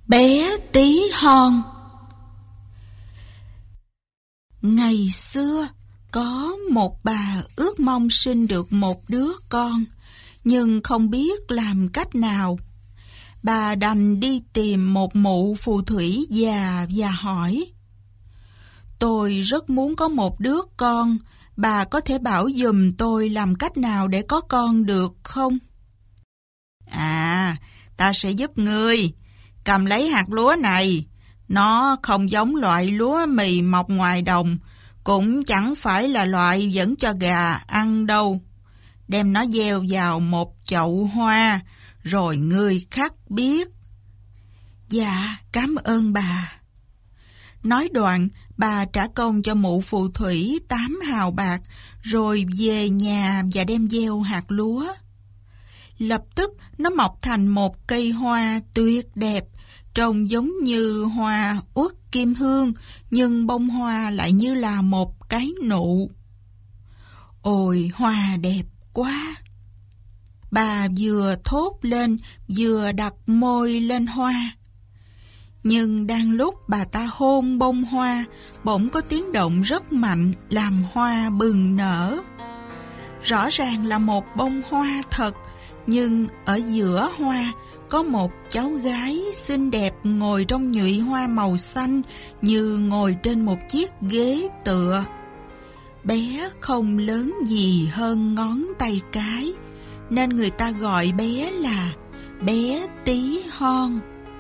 Bé tí hon. Ngày xưa, có một bà ước mong sinh được một đứa con, nhưng không biết làm cách nào. Bà đành đi tìm một mụ phù thủy già và hỏi: "Tôi rất muốn có một đứa con, bà có thể bảo giùm tôi làm cách nào để có con được không?" Ta sẽ giúp ngươi. Cầm lấy hạt lúa này. Nó không giống loại lúa mì mọc ngoài đồng, cũng chẳng phải là loại dẫn cho gà ăn đâu. Đem nó gieo vào một chậu hoa, rồi ngươi khắc biết. "Dạ, cảm ơn bà." Nói đoạn, bà trả công cho mụ phù thủy 8 hào bạc, rồi về nhà và đem gieo hạt lúa. Lập tức nó mọc thành một cây hoa tuyệt đẹp, trông giống như hoa uất kim hương, nhưng bông hoa lại như là một cái nụ. Ôi, hoa đẹp quá! Bà vừa thốt lên, vừa đặt môi lên hoa. Nhưng đang lúc bà ta hôn bông hoa, bỗng có tiếng động rất mạnh làm hoa bừng nở. Rõ ràng là một bông hoa thật, nhưng ở giữa hoa có một cháu gái xinh đẹp ngồi trong nhụy hoa màu xanh, như ngồi trên một chiếc ghế tựa. Bé không lớn gì hơn ngón tay cái, nên người ta gọi bé là bé tí hon.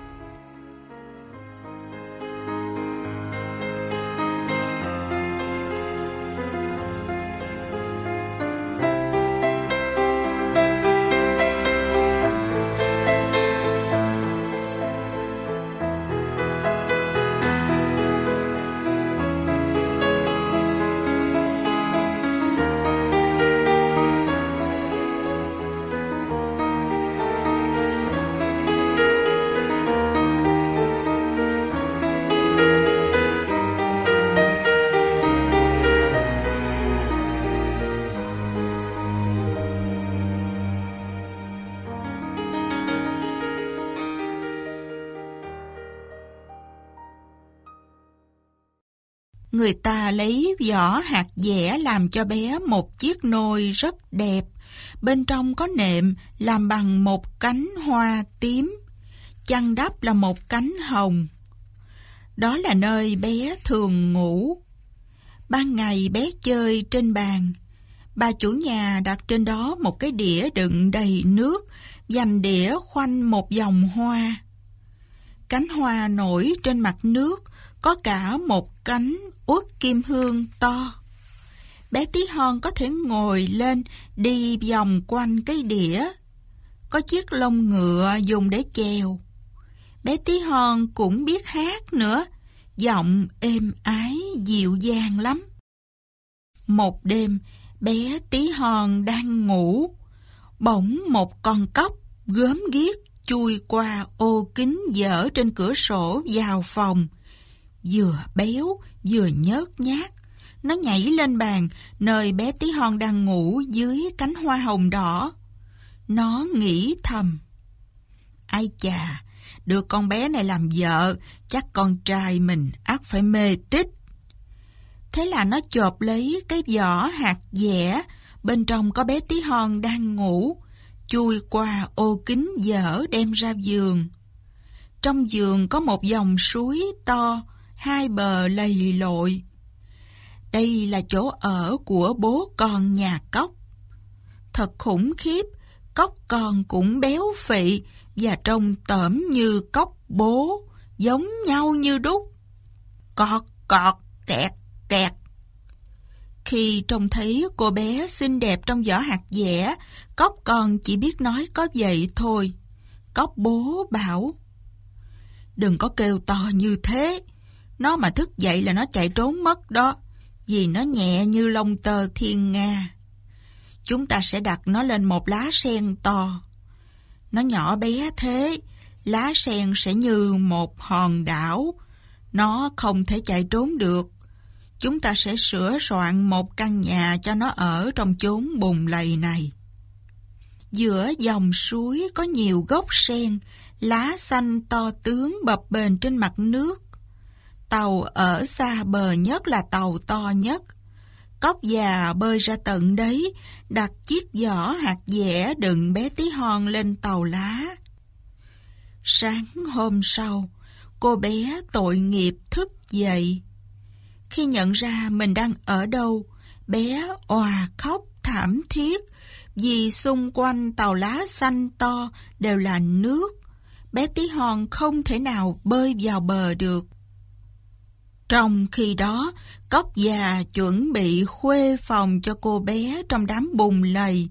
Người ta lấy vỏ hạt dẻ làm cho bé một chiếc nôi rất đẹp. Bên trong có nệm làm bằng một cánh hoa tím, chăn đắp là một cánh hồng. Đó là nơi bé thường ngủ. Ban ngày bé chơi trên bàn. Bà chủ nhà đặt trên đó một cái đĩa đựng đầy nước, dành đĩa khoanh một vòng hoa. Cánh hoa nổi trên mặt nước, có cả một cánh uất kim hương to. Bé tí hon có thể ngồi lên, đi vòng quanh cái đĩa. Có chiếc lông ngựa dùng để chèo. Bé tí hon cũng biết hát nữa, giọng êm ái dịu dàng lắm. Một đêm, bé tí hon đang ngủ, bỗng một con cóc gớm ghiếc chui qua ô kính dở trên cửa sổ vào phòng. Vừa béo vừa nhớt nhát, nó nhảy lên bàn nơi bé tí hon đang ngủ dưới cánh hoa hồng đỏ. Nó nghĩ thầm: "Ai chà, đưa con bé này làm vợ, chắc con trai mình ắt phải mê tít." Thế là nó chộp lấy cái vỏ hạt dẻ, bên trong có bé tí hon đang ngủ, chui qua ô kính dở đem ra giường. Trong giường có một dòng suối to, hai bờ lầy lội. Đây là chỗ ở của bố con nhà cóc. Thật khủng khiếp, cóc con cũng béo phì và trông tởm như cóc bố, giống nhau như đúc. Cọt cọt kẹt kẹt. Khi trông thấy cô bé xinh đẹp trong vỏ hạt dẻ, cóc con chỉ biết nói có vậy thôi. Cóc bố bảo: "Đừng có kêu to như thế. Nó mà thức dậy là nó chạy trốn mất đó, vì nó nhẹ như lông tơ thiên nga. Chúng ta sẽ đặt nó lên một lá sen to. Nó nhỏ bé thế, lá sen sẽ như một hòn đảo. Nó không thể chạy trốn được. Chúng ta sẽ sửa soạn một căn nhà cho nó ở trong chốn bùn lầy này." Giữa dòng suối có nhiều gốc sen, lá xanh to tướng bập bềnh trên mặt nước. Tàu ở xa bờ nhất là tàu to nhất. Cóc già bơi ra tận đấy, đặt chiếc giỏ hạt dẻ đựng bé tí hon lên tàu lá. Sáng hôm sau, cô bé tội nghiệp thức dậy. Khi nhận ra mình đang ở đâu, bé òa khóc thảm thiết vì xung quanh tàu lá xanh to đều là nước. Bé tí hon không thể nào bơi vào bờ được. Trong khi đó, cóc già chuẩn bị khuê phòng cho cô bé trong đám bùn lầy.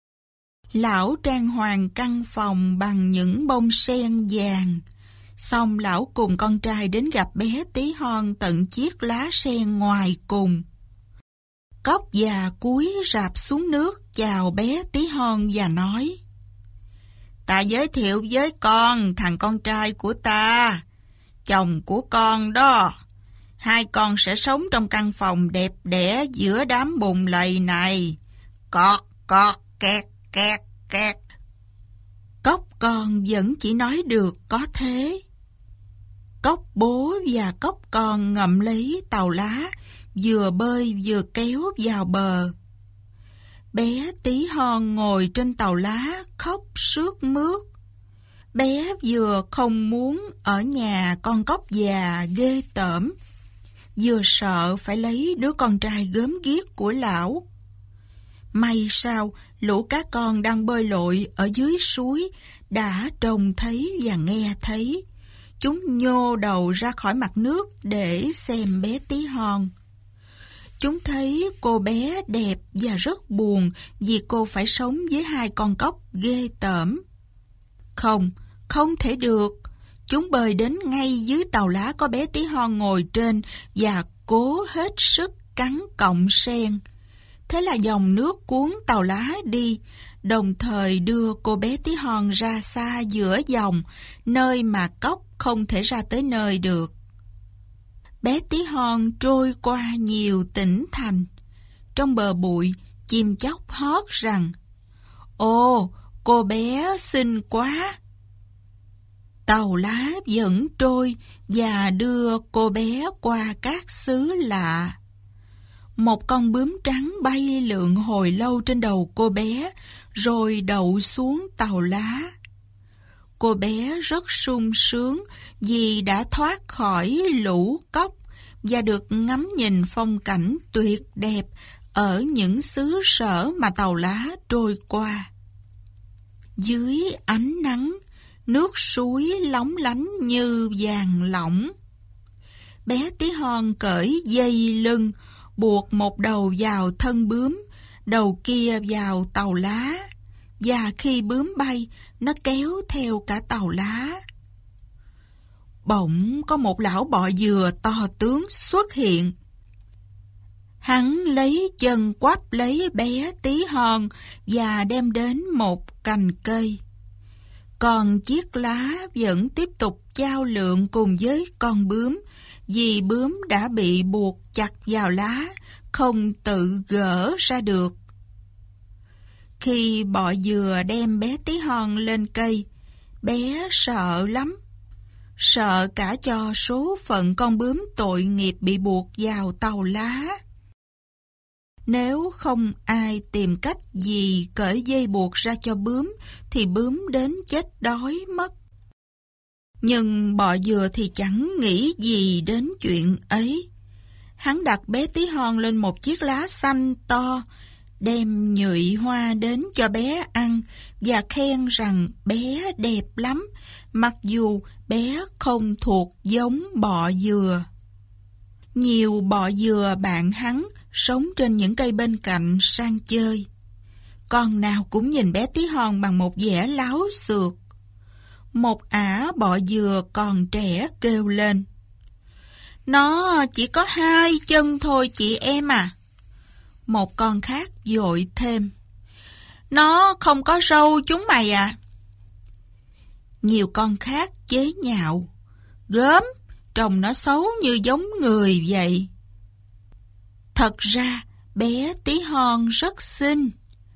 Lão trang hoàng căn phòng bằng những bông sen vàng. Xong lão cùng con trai đến gặp bé tí hon tận chiếc lá sen ngoài cùng. Cóc già cúi rạp xuống nước chào bé tí hon và nói: "Ta giới thiệu với con thằng con trai của ta, chồng của con đó. Hai con sẽ sống trong căn phòng đẹp đẽ giữa đám bùn lầy này. Cọt cọt kẹt kẹt kẹt." Cóc con vẫn chỉ nói được có thế. Cóc bố và cóc con ngậm lấy tàu lá, vừa bơi vừa kéo vào bờ. Bé tí hon ngồi trên tàu lá khóc sướt mướt. Bé vừa không muốn ở nhà con cóc già ghê tởm, vừa sợ phải lấy đứa con trai gớm ghiếc của lão. May sao lũ cá con đang bơi lội ở dưới suối đã trông thấy và nghe thấy. Chúng nhô đầu ra khỏi mặt nước để xem bé tí hon. Chúng thấy cô bé đẹp và rất buồn vì cô phải sống với hai con cóc ghê tởm. Không thể được. Chúng bơi đến ngay dưới tàu lá có bé tí hon ngồi trên và cố hết sức cắn cọng sen. Thế là dòng nước cuốn tàu lá đi, đồng thời đưa cô bé tí hon ra xa giữa dòng, nơi mà cóc không thể ra tới nơi được. Bé tí hon trôi qua nhiều tỉnh thành. Trong bờ bụi, chim chóc hót rằng: "Ồ, cô bé xinh quá!" Tàu lá vẫn trôi và đưa cô bé qua các xứ lạ. Một con bướm trắng bay lượn hồi lâu trên đầu cô bé, rồi đậu xuống tàu lá. Cô bé rất sung sướng vì đã thoát khỏi lũ cóc và được ngắm nhìn phong cảnh tuyệt đẹp ở những xứ sở mà tàu lá trôi qua. Dưới ánh nắng, nước suối lóng lánh như vàng lỏng. Bé tí hon cởi dây lưng, buộc một đầu vào thân bướm, đầu kia vào tàu lá, và khi bướm bay, nó kéo theo cả tàu lá. Bỗng có một lão bọ dừa to tướng xuất hiện. Hắn lấy chân quắp lấy bé tí hon và đem đến một cành cây. Còn chiếc lá vẫn tiếp tục chao lượn cùng với con bướm, vì bướm đã bị buộc chặt vào lá, không tự gỡ ra được. Khi bọ dừa đem bé tí hon lên cây, bé sợ lắm. Sợ cả cho số phận con bướm tội nghiệp bị buộc vào tàu lá. Nếu không ai tìm cách gì cởi dây buộc ra cho bướm, thì bướm đến chết đói mất. Nhưng bọ dừa thì chẳng nghĩ gì đến chuyện ấy. Hắn đặt bé tí hon lên một chiếc lá xanh to, đem nhụy hoa đến cho bé ăn và khen rằng bé đẹp lắm, mặc dù bé không thuộc giống bọ dừa. Nhiều bọ dừa bạn hắn sống trên những cây bên cạnh sang chơi. Con nào cũng nhìn bé tí hon bằng một vẻ láo xược. Một ả bọ dừa còn trẻ kêu lên: "Nó chỉ có 2 chân thôi chị em à." Một con khác dội thêm: "Nó không có râu chúng mày à." Nhiều con khác chế nhạo: "Gớm, trông nó xấu như giống người vậy." Thật ra bé tí hon rất xinh.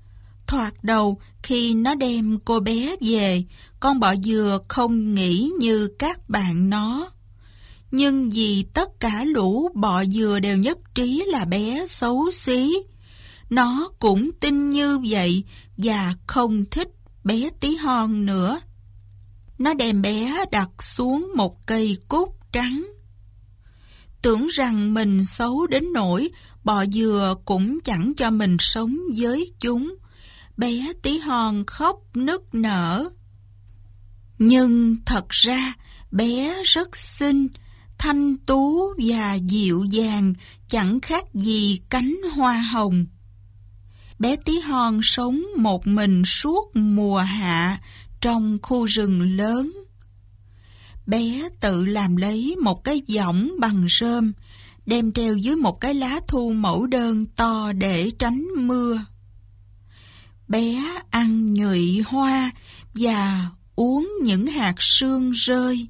Thoạt đầu, khi nó đem cô bé về, con bọ dừa không nghĩ như các bạn nó. Nhưng vì tất cả lũ bọ dừa đều nhất trí là bé xấu xí, nó cũng tin như vậy và không thích bé tí hon nữa. Nó đem bé đặt xuống một cây cúc trắng. Tưởng rằng mình xấu đến nỗi bọ dừa cũng chẳng cho mình sống với chúng, bé tí hon khóc nức nở. Nhưng thật ra bé rất xinh, thanh tú và dịu dàng, chẳng khác gì cánh hoa hồng. Bé tí hon sống một mình suốt mùa hạ trong khu rừng lớn. Bé tự làm lấy một cái võng bằng rơm, đem treo dưới một cái lá thu mẫu đơn to để tránh mưa. Bé ăn nhụy hoa và uống những hạt sương rơi.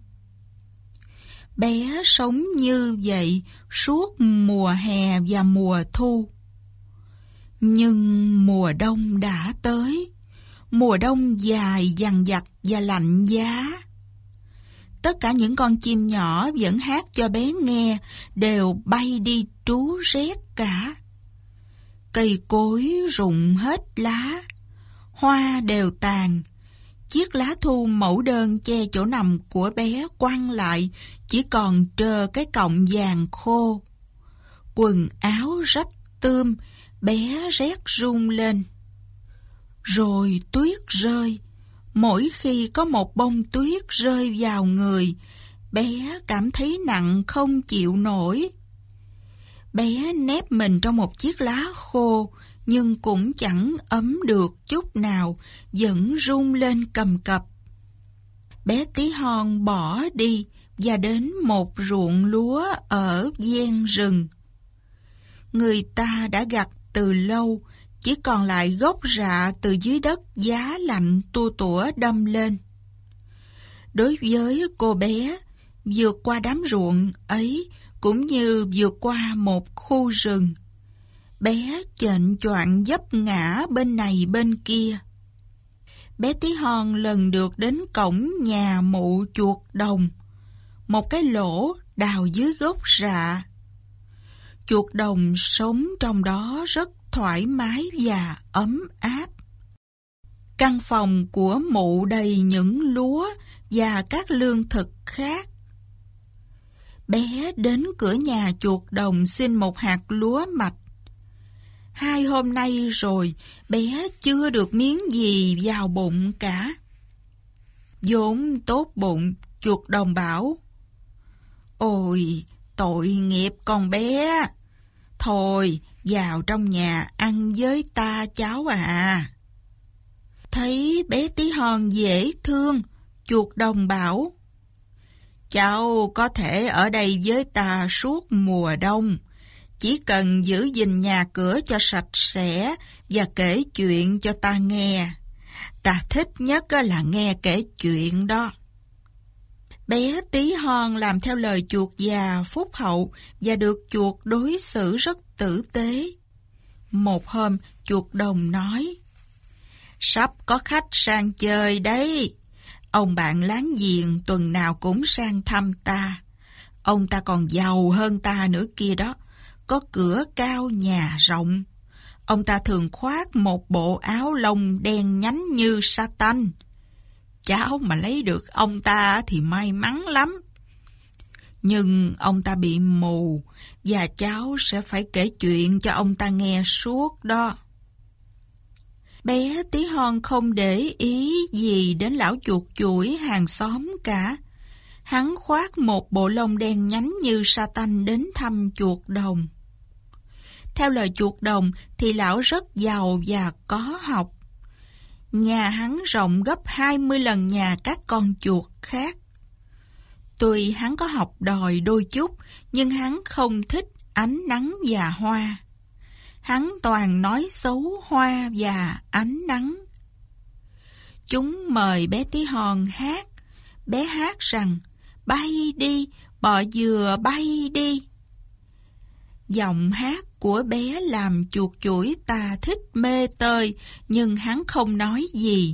Bé sống như vậy suốt mùa hè và mùa thu. Nhưng mùa đông đã tới, mùa đông dài dằng dặc và lạnh giá. Tất cả những con chim nhỏ vẫn hát cho bé nghe đều bay đi trú rét cả. Cây cối rụng hết lá, hoa đều tàn. Chiếc lá thu mẫu đơn che chỗ nằm của bé quăng lại, chỉ còn trơ cái cọng vàng khô. Quần áo rách tươm, bé rét run lên. Rồi tuyết rơi. Mỗi khi có một bông tuyết rơi vào người, bé cảm thấy nặng không chịu nổi. Bé nép mình trong một chiếc lá khô, nhưng cũng chẳng ấm được chút nào, vẫn run lên cầm cập. Bé tí hon bỏ đi và đến một ruộng lúa ở ven rừng. Người ta đã gặt từ lâu, chỉ còn lại gốc rạ từ dưới đất giá lạnh tua tủa đâm lên. Đối với cô bé, vượt qua đám ruộng ấy cũng như vượt qua một khu rừng. Bé chệnh choạng vấp ngã bên này bên kia. Bé tí hon lần được đến cổng nhà mụ chuột đồng, một cái lỗ đào dưới gốc rạ. Chuột đồng sống trong đó rất thoải mái và ấm áp. Căn phòng của mụ đầy những lúa và các lương thực khác. Bé đến cửa nhà chuột đồng xin một hạt lúa mạch. 2 hôm nay rồi, bé chưa được miếng gì vào bụng cả. Vốn tốt bụng, chuột đồng bảo: "Ôi, tội nghiệp con bé. Thôi, vào trong nhà ăn với ta cháu à." Thấy bé tí hon dễ thương, chuột đồng bảo: "Cháu có thể ở đây với ta suốt mùa đông. Chỉ cần giữ gìn nhà cửa cho sạch sẽ và kể chuyện cho ta nghe. Ta thích nhất là nghe kể chuyện đó." Bé tí hon làm theo lời chuột già phúc hậu và được chuột đối xử rất tử tế. Một hôm, chuột đồng nói: "Sắp có khách sang chơi đấy. Ông bạn láng giềng tuần nào cũng sang thăm ta. Ông ta còn giàu hơn ta nữa kia đó. Có cửa cao nhà rộng. Ông ta thường khoác một bộ áo lông đen nhánh như sa tanh. Cháu mà lấy được ông ta thì may mắn lắm. Nhưng ông ta bị mù và cháu sẽ phải kể chuyện cho ông ta nghe suốt đó." Bé tí hon không để ý gì đến lão chuột chuỗi hàng xóm cả. Hắn khoác một bộ lông đen nhánh như sa tanh đến thăm chuột đồng. Theo lời chuột đồng thì lão rất giàu và có học. Nhà hắn rộng gấp 20 lần nhà các con chuột khác. Tuy hắn có học đòi đôi chút, nhưng hắn không thích ánh nắng và hoa. Hắn toàn nói xấu hoa và ánh nắng. Chúng mời bé tí hon hát. Bé hát rằng: "Bay đi, bọ dừa bay đi." Giọng hát của bé làm chuột chuỗi ta thích mê tơi, nhưng hắn không nói gì.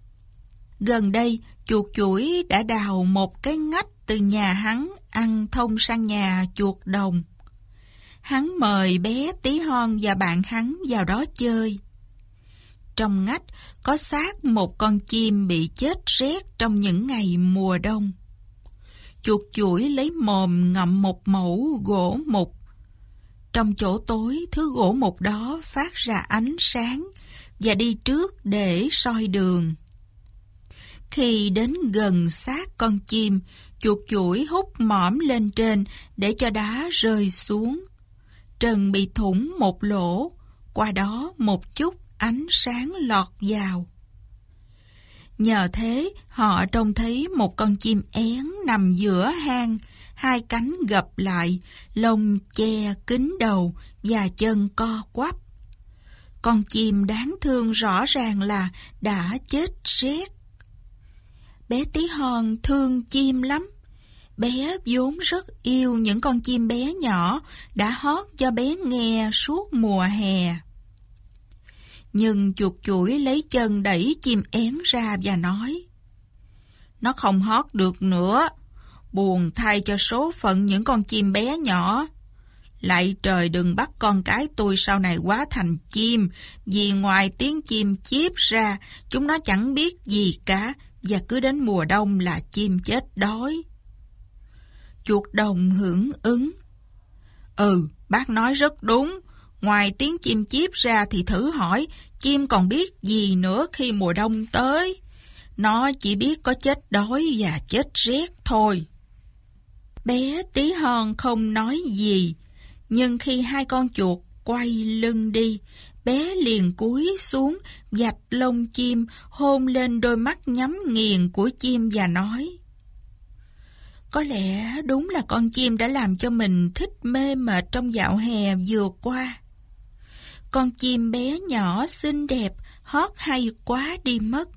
Gần đây, chuột chuỗi đã đào một cái ngách từ nhà hắn ăn thông sang nhà chuột đồng. Hắn mời bé Tí Hon và bạn hắn vào đó chơi. Trong ngách có xác một con chim bị chết rét trong những ngày mùa đông. Chuột chuỗi lấy mồm ngậm một mẩu gỗ mục. Trong chỗ tối, thứ gỗ mục đó phát ra ánh sáng và đi trước để soi đường. Khi đến gần xác con chim, chuột chuỗi hút mõm lên trên để cho đá rơi xuống. Trần bị thủng một lỗ, qua đó một chút ánh sáng lọt vào. Nhờ thế, họ trông thấy một con chim én nằm giữa hang, hai cánh gập lại, lông che kín đầu và chân co quắp. Con chim đáng thương rõ ràng là đã chết rét. Bé Tí Hon thương chim lắm. Bé vốn rất yêu những con chim bé nhỏ đã hót cho bé nghe suốt mùa hè. Nhưng chuột chuỗi lấy chân đẩy chim én ra và nói: "Nó không hót được nữa. Buồn thay cho số phận những con chim bé nhỏ. Lạy trời, đừng bắt con cái tôi sau này hóa thành chim, vì ngoài tiếng chim chíp ra, chúng nó chẳng biết gì cả, và cứ đến mùa đông là chim chết đói." Chuột đồng hưởng ứng: "Bác nói rất đúng. Ngoài tiếng chim chíp ra thì thử hỏi, chim còn biết gì nữa khi mùa đông tới. Nó chỉ biết có chết đói và chết rét thôi." Bé Tí Hon không nói gì, nhưng khi hai con chuột quay lưng đi, bé liền cúi xuống vạch lông chim, hôn lên đôi mắt nhắm nghiền của chim và nói: "Có lẽ đúng là con chim đã làm cho mình thích mê mệt trong dạo hè vừa qua. Con chim bé nhỏ xinh đẹp, hót hay quá đi mất."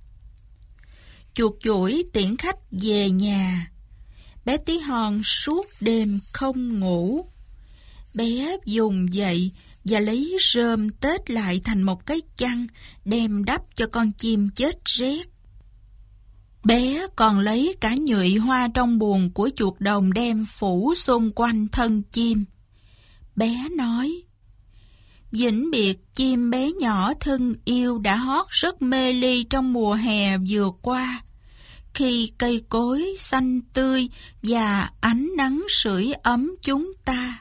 Chuột chuỗi tiễn khách về nhà. Bé Tí Hon suốt đêm không ngủ. Bé dùng dậy và lấy rơm tết lại thành một cái chăn, đem đắp cho con chim chết rét. Bé còn lấy cả nhụy hoa trong buồng của chuột đồng đem phủ xung quanh thân chim. Bé nói: "Vĩnh biệt chim bé nhỏ thân yêu đã hót rất mê ly trong mùa hè vừa qua, khi cây cối xanh tươi và ánh nắng sưởi ấm chúng ta."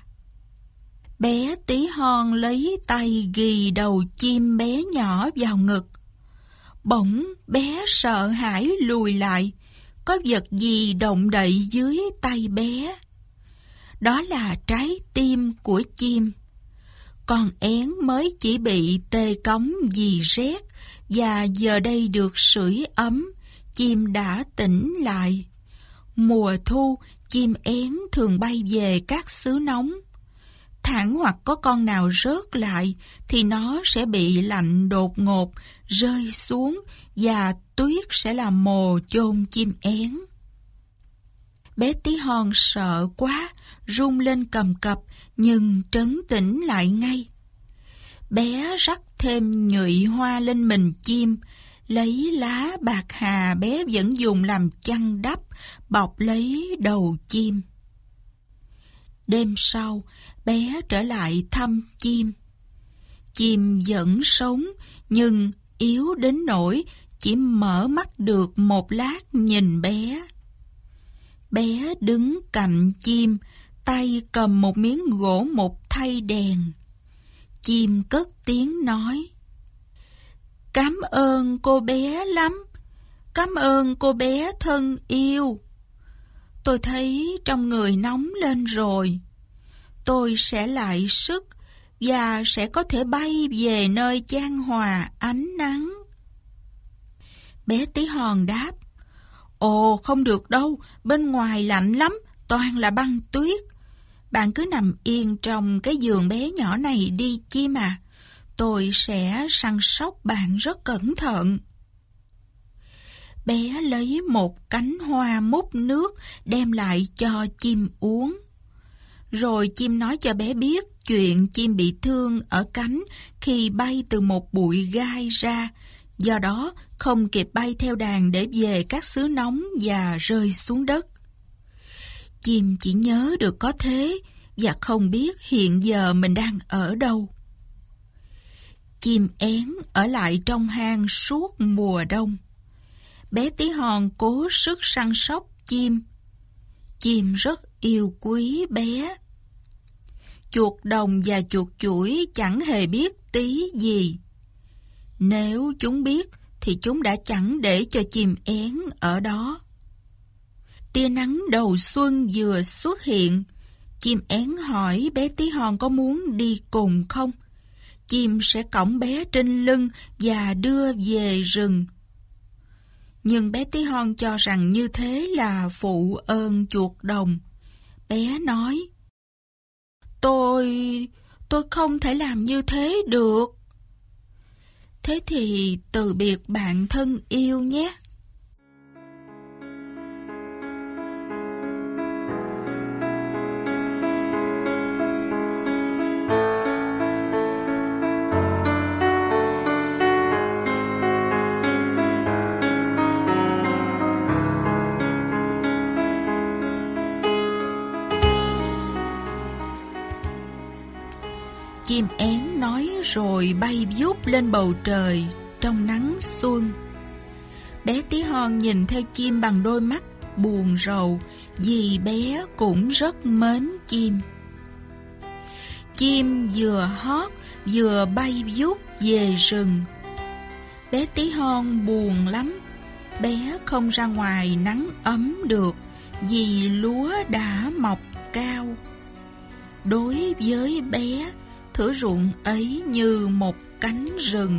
Bé Tí Hon lấy tay ghì đầu chim bé nhỏ vào ngực. Bỗng bé sợ hãi lùi lại, có vật gì động đậy dưới tay bé. Đó là trái tim của chim. Con én mới chỉ bị tê cống vì rét, và giờ đây được sưởi ấm, chim đã tỉnh lại. Mùa thu, chim én thường bay về các xứ nóng. Thẳng hoặc có con nào rớt lại thì nó sẽ bị lạnh đột ngột, rơi xuống và tuyết sẽ làm mồ chôn chim én. Bé Tí Hon sợ quá, run lên cầm cập nhưng trấn tĩnh lại ngay. Bé rắc thêm nhụy hoa lên mình chim, lấy lá bạc hà bé vẫn dùng làm chăn đắp, bọc lấy đầu chim. Đêm sau, bé trở lại thăm chim. Chim vẫn sống, nhưng yếu đến nỗi chỉ mở mắt được một lát nhìn bé. Bé đứng cạnh chim, tay cầm một miếng gỗ mục thay đèn. Chim cất tiếng nói: "Cảm ơn cô bé lắm. Cảm ơn cô bé thân yêu. Tôi thấy trong người nóng lên rồi. Tôi sẽ lại sức và sẽ có thể bay về nơi chan hòa ánh nắng." Bé Tí Hon đáp: "Ồ, không được đâu, bên ngoài lạnh lắm, toàn là băng tuyết. Bạn cứ nằm yên trong cái giường bé nhỏ này đi chim à. Tôi sẽ săn sóc bạn rất cẩn thận." Bé lấy một cánh hoa múc nước đem lại cho chim uống. Rồi chim nói cho bé biết chuyện chim bị thương ở cánh khi bay từ một bụi gai ra, do đó không kịp bay theo đàn để về các xứ nóng và rơi xuống đất. Chim chỉ nhớ được có thế và không biết hiện giờ mình đang ở đâu. Chim én ở lại trong hang suốt mùa đông. Bé tí hon cố sức săn sóc chim. Chim rất yêu quý bé. Chuột đồng và chuột chủi chẳng hề biết tí gì. Nếu chúng biết thì chúng đã chẳng để cho chim én ở đó. Tia nắng đầu xuân vừa xuất hiện. Chim én hỏi bé tí hon có muốn đi cùng không? Chim sẽ cõng bé trên lưng và đưa về rừng. Nhưng bé tí hon cho rằng như thế là phụ ơn chuột đồng. Bé nói: Tôi không thể làm như thế được. Thế thì từ biệt bạn thân yêu nhé. Chim én nói rồi bay vút lên bầu trời trong nắng xuân. Bé tí hon nhìn theo chim bằng đôi mắt buồn rầu vì bé cũng rất mến chim. Chim vừa hót vừa bay vút về rừng. Bé tí hon buồn lắm. Bé không ra ngoài nắng ấm được vì lúa đã mọc cao. Đối với bé, thửa ruộng ấy như một cánh rừng.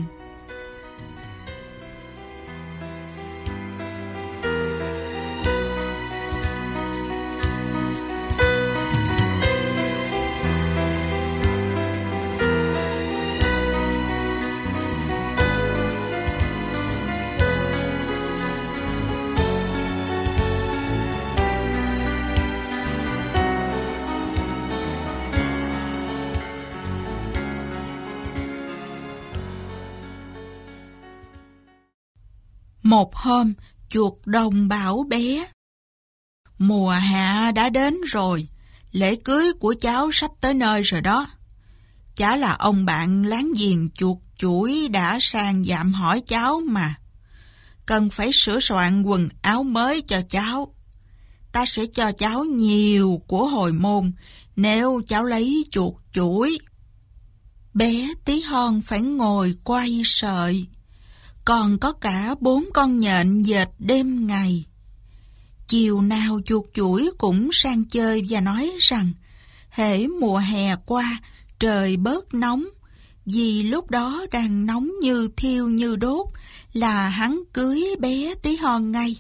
Một hôm, chuột đồng bảo bé: Mùa hạ đã đến rồi, lễ cưới của cháu sắp tới nơi rồi đó. Chả là ông bạn láng giềng chuột chủi đã sang dạm hỏi cháu mà. Cần phải sửa soạn quần áo mới cho cháu. Ta sẽ cho cháu nhiều của hồi môn nếu cháu lấy chuột chủi. Bé tí hon phải ngồi quay sợi. Còn có cả 4 con nhện dệt đêm ngày. Chiều nào chuột chủi cũng sang chơi và nói rằng hễ mùa hè qua trời bớt nóng, vì lúc đó đang nóng như thiêu như đốt, là hắn cưới bé tí hon ngay.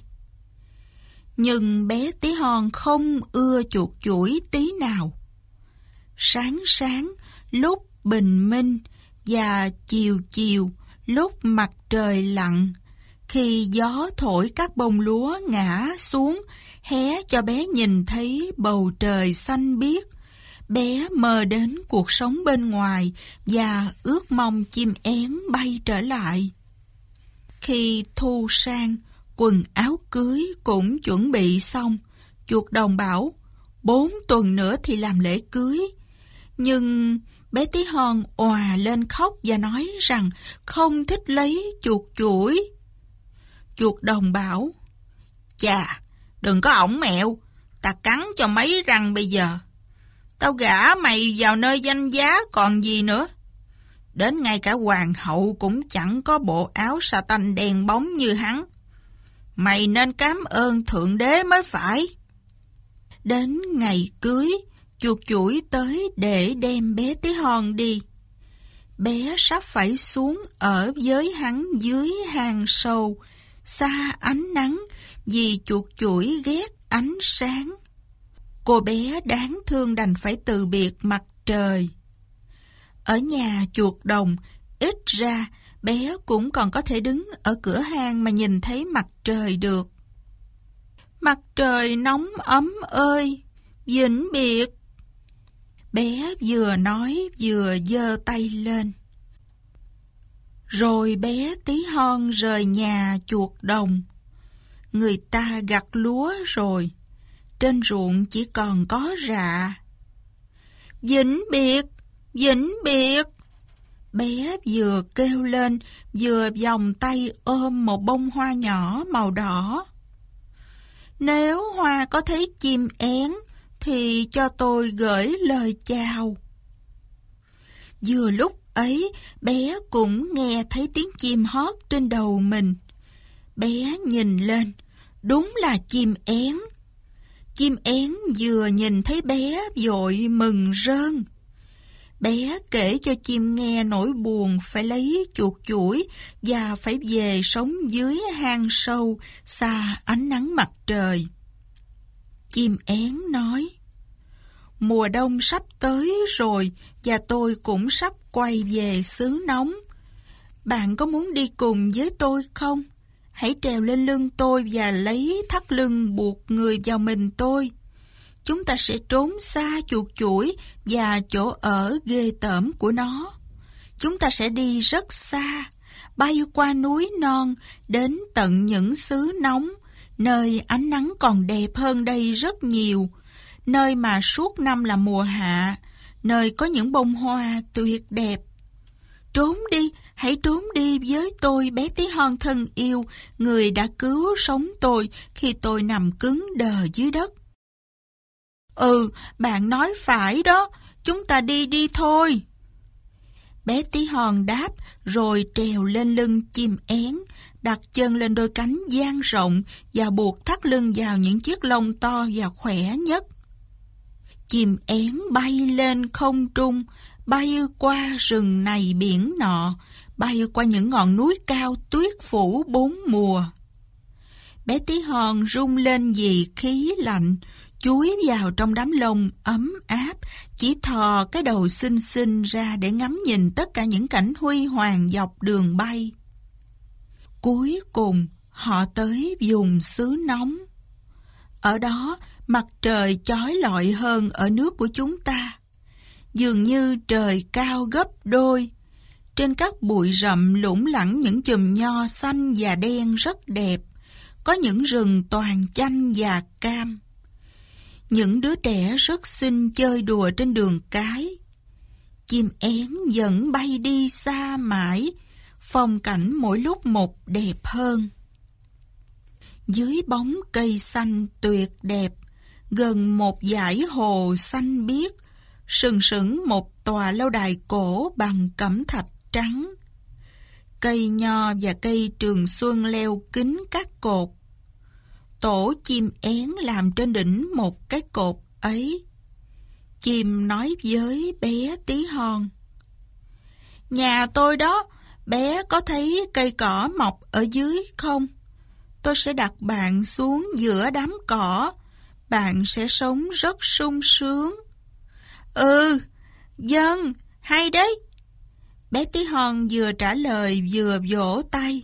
Nhưng bé tí hon không ưa chuột chủi tí nào. Sáng sáng lúc bình minh và chiều chiều lúc mặt trời lặn, khi gió thổi các bông lúa ngã xuống, hé cho bé nhìn thấy bầu trời xanh biếc, bé mơ đến cuộc sống bên ngoài và ước mong chim én bay trở lại. Khi thu sang, quần áo cưới cũng chuẩn bị xong. Chuột đồng bảo 4 tuần nữa thì làm lễ cưới. Nhưng bé tí hon òa lên khóc và nói rằng không thích lấy chuột chủi. Chuột đồng bảo: Chà, đừng có ổng mẹo, ta cắn cho mấy răng bây giờ. Tao gả mày vào nơi danh giá còn gì nữa. Đến ngay cả hoàng hậu cũng chẳng có bộ áo sa tanh đen bóng như hắn. Mày nên cám ơn Thượng Đế mới phải. Đến ngày cưới, chuột chủi tới để đem bé tí hon đi. Bé sắp phải xuống ở với hắn dưới hang sâu, xa ánh nắng, vì chuột chủi ghét ánh sáng. Cô bé đáng thương đành phải từ biệt mặt trời. Ở nhà chuột đồng, ít ra bé cũng còn có thể đứng ở cửa hang mà nhìn thấy mặt trời được. Mặt trời nóng ấm ơi, vĩnh biệt. Bé vừa nói vừa giơ tay lên. Rồi bé tí hon rời nhà chuột đồng. Người ta gặt lúa rồi, trên ruộng chỉ còn có rạ. Vĩnh biệt, vĩnh biệt. Bé vừa kêu lên, vừa vòng tay ôm một bông hoa nhỏ màu đỏ. Nếu Hoa có thấy chim én, thì cho tôi gửi lời chào. Vừa lúc ấy, bé cũng nghe thấy tiếng chim hót trên đầu mình. Bé nhìn lên, đúng là chim én. Chim én vừa nhìn thấy bé vội mừng rơn. Bé kể cho chim nghe nỗi buồn phải lấy chuột chuỗi và phải về sống dưới hang sâu xa ánh nắng mặt trời. Chim én nói: Mùa đông sắp tới rồi và tôi cũng sắp quay về xứ nóng. Bạn có muốn đi cùng với tôi không? Hãy trèo lên lưng tôi và lấy thắt lưng buộc người vào mình tôi. Chúng ta sẽ trốn xa chuột chuỗi và chỗ ở ghê tởm của nó. Chúng ta sẽ đi rất xa, bay qua núi non, đến tận những xứ nóng, nơi ánh nắng còn đẹp hơn đây rất nhiều, nơi mà suốt năm là mùa hạ, nơi có những bông hoa tuyệt đẹp. Trốn đi, hãy trốn đi với tôi, bé tí hon thân yêu, người đã cứu sống tôi khi tôi nằm cứng đờ dưới đất. Ừ, bạn nói phải đó, chúng ta đi thôi. Bé tí hon đáp rồi trèo lên lưng chim én, đặt chân lên đôi cánh dang rộng và buộc thắt lưng vào những chiếc lông to và khỏe nhất. Chim én bay lên không trung, bay qua rừng này biển nọ, bay qua những ngọn núi cao tuyết phủ bốn mùa. Bé tí hon rung lên vì khí lạnh, chúi vào trong đám lông ấm áp, chỉ thò cái đầu xinh xinh ra để ngắm nhìn tất cả những cảnh huy hoàng dọc đường bay. Cuối cùng, họ tới vùng xứ nóng. Ở đó, mặt trời chói lọi hơn ở nước của chúng ta. Dường như trời cao gấp đôi. Trên các bụi rậm lủng lẳng những chùm nho xanh và đen rất đẹp. Có những rừng toàn chanh và cam. Những đứa trẻ rất xinh chơi đùa trên đường cái. Chim én vẫn bay đi xa mãi, phong cảnh mỗi lúc một đẹp hơn. Dưới bóng cây xanh tuyệt đẹp, gần một dải hồ xanh biếc, sừng sững một tòa lâu đài cổ bằng cẩm thạch trắng. Cây nho và cây trường xuân leo kín các cột. Tổ chim én làm trên đỉnh một cái cột ấy. Chim nói với bé tí hon: Nhà tôi đó, bé có thấy cây cỏ mọc ở dưới không? Tôi sẽ đặt bạn xuống giữa đám cỏ. Bạn sẽ sống rất sung sướng. Ừ, vâng, hay đấy. Bé tí hon vừa trả lời vừa vỗ tay.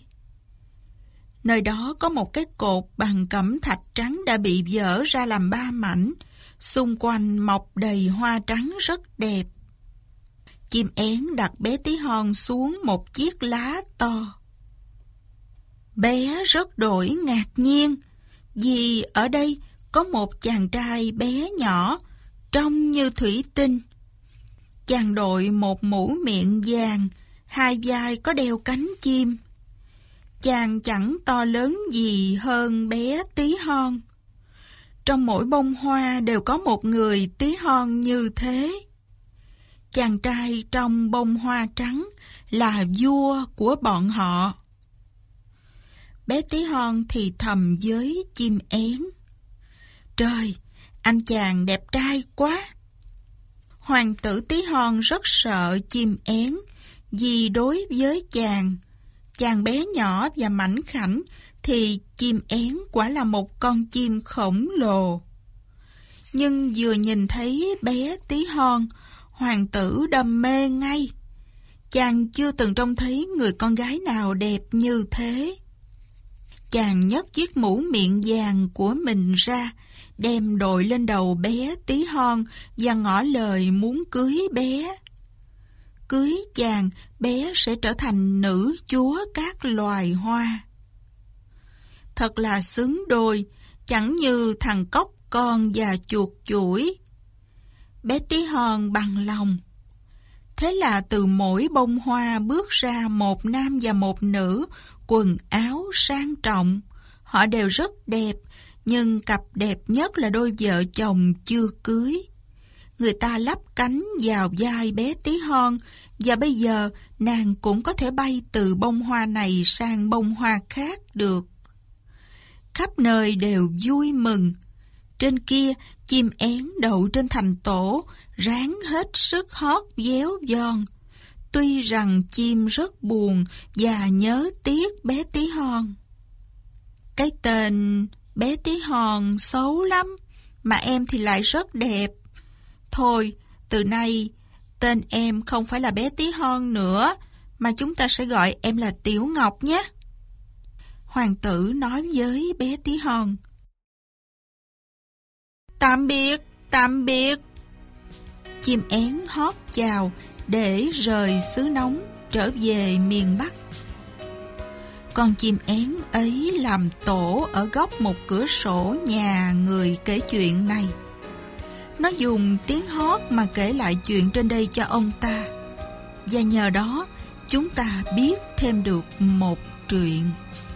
Nơi đó có một cái cột bằng cẩm thạch trắng đã bị vỡ ra làm 3 mảnh. Xung quanh mọc đầy hoa trắng rất đẹp. Chim én đặt bé tí hon xuống một chiếc lá to. Bé rất đổi ngạc nhiên, vì ở đây có một chàng trai bé nhỏ, trông như thủy tinh. Chàng đội một mũ miệng vàng, 2 vai có đeo cánh chim. Chàng chẳng to lớn gì hơn bé tí hon. Trong mỗi bông hoa đều có một người tí hon như thế. Chàng trai trong bông hoa trắng là vua của bọn họ. Bé tí hon thì thầm với chim én: Trời, anh chàng đẹp trai quá. Hoàng tử tí hon rất sợ chim én, vì đối với chàng bé nhỏ và mảnh khảnh, thì chim én quả là một con chim khổng lồ. Nhưng vừa nhìn thấy bé tí hon, hoàng tử đam mê ngay. Chàng chưa từng trông thấy người con gái nào đẹp như thế. Chàng nhấc chiếc mũ miệng vàng của mình ra, đem đội lên đầu bé Tí Hon và ngỏ lời muốn cưới bé. Cưới chàng, bé sẽ trở thành nữ chúa các loài hoa. Thật là xứng đôi, chẳng như thằng cóc con và chuột chuỗi. Bé Tí Hon bằng lòng. Thế là từ mỗi bông hoa bước ra một nam và một nữ, quần áo sang trọng. Họ đều rất đẹp, nhưng cặp đẹp nhất là đôi vợ chồng chưa cưới. Người ta lắp cánh vào vai bé Tí Hon, và bây giờ nàng cũng có thể bay từ bông hoa này sang bông hoa khác được. Khắp nơi đều vui mừng. Trên kia, chim én đậu trên thành tổ, ráng hết sức hót véo von. Tuy rằng chim rất buồn và nhớ tiếc bé Tí Hon. Cái tên bé Tí Hon xấu lắm, mà em thì lại rất đẹp. Thôi, từ nay, tên em không phải là bé Tí Hon nữa, mà chúng ta sẽ gọi em là Tiểu Ngọc nhé. Hoàng tử nói với bé Tí Hon. Tạm biệt, tạm biệt. Chim én hót chào để rời xứ nóng trở về miền Bắc. Con chim én ấy làm tổ ở góc một cửa sổ nhà người kể chuyện này. Nó dùng tiếng hót mà kể lại chuyện trên đây cho ông ta. Và nhờ đó chúng ta biết thêm được một chuyện.